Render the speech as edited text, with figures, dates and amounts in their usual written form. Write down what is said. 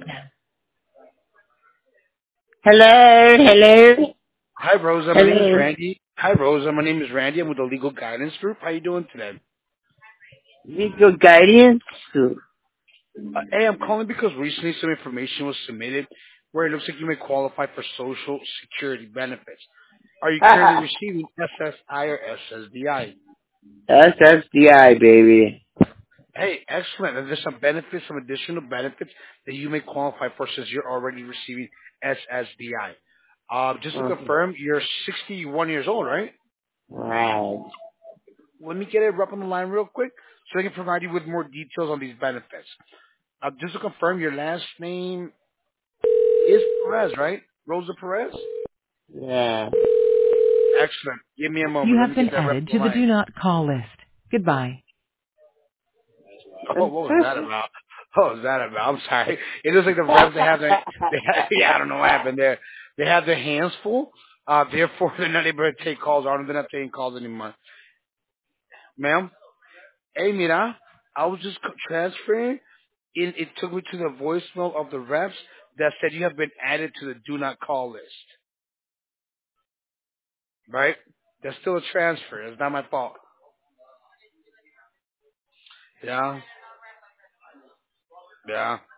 Hello, hello, Hi, Rosa. My name is hello. Randy. Hi, Rosa. My name is Randy. I'm with the Legal Guidance Group. How you doing today? Legal guidance? Hey, I'm calling because recently some information was submitted where it looks like you may qualify for Social Security benefits. Are you currently receiving SSI or SSDI? SSDI, baby. Hey, excellent. And there's some benefits, some additional benefits that you may qualify for since you're already receiving SSDI. Just to confirm, you're 61 years old, right? Right. Let me get it up on the line real quick so I can provide you with more details on these benefits. Just to confirm, your last name is Perez, right? Rosa Perez? Yeah. Excellent. Give me a You moment. Let have me been get that rep added on to the the line. do not call list. Goodbye. Oh, what was that about? What was that about? I'm sorry. It looks like the reps, yeah, I don't know what happened there. They have their hands full. Therefore, they're not able to take calls. They're not taking calls anymore. Ma'am? Hey, mira, I was just transferring. It took me to the voicemail of the reps that said you have been added to the do not call list. Right? That's still a transfer. It's not my fault. Yeah? Yeah.